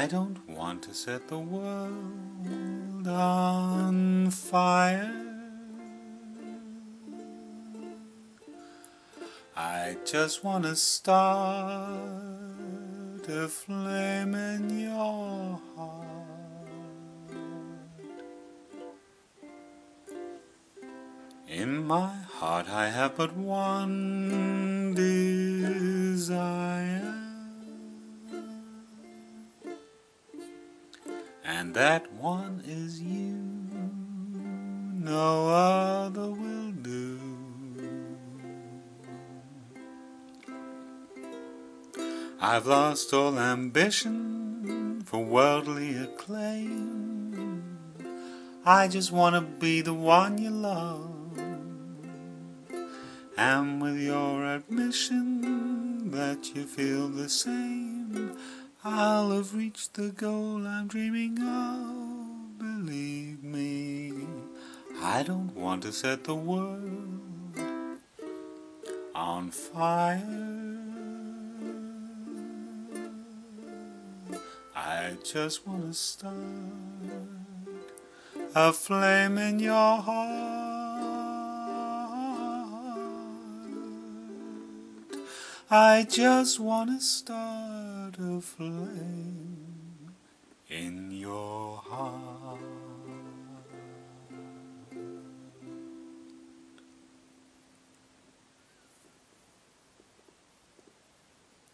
I don't want to set the world on fire. I just want to start a flame in your heart. In my heart I have but one desire, and that one is you. No other will do. I've lost all ambition for worldly acclaim. I just want to be the one you love, and with your admission that you feel the same, I'll have reached the goal I'm dreaming of. Believe me, I don't want to set the world on fire. I just want to start a flame in your heart. I just want to start a flame in your heart.